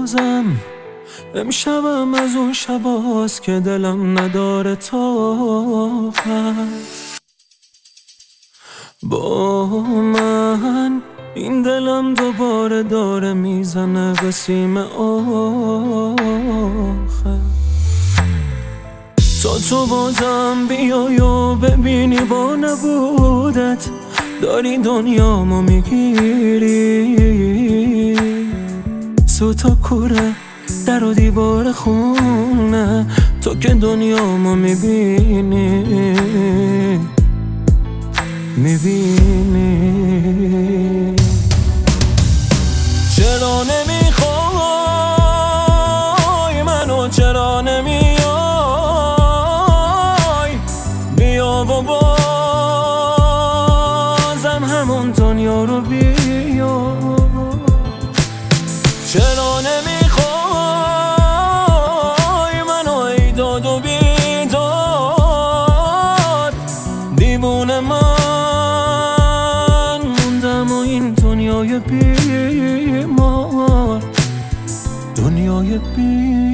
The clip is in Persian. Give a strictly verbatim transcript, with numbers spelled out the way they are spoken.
بازم امشبم از اون شباست که دلم نداره طاقت با من. این دلم دوباره داره میزنه به سیم آخر. تا تو بازم بیای و ببینی با نبودت داری دنیامو میگیری. سوتا کوره در و دیوار خونه، تو که دنیامو میبینی میبینی. چرا نمیخوای منو، چرا نمیای بیا و بازم همون دنیا رو بیا. چرا نمیخوای منو ای داد و بیداد دیوونه من موندم و این دنیای بیمار، دنیای بیمار.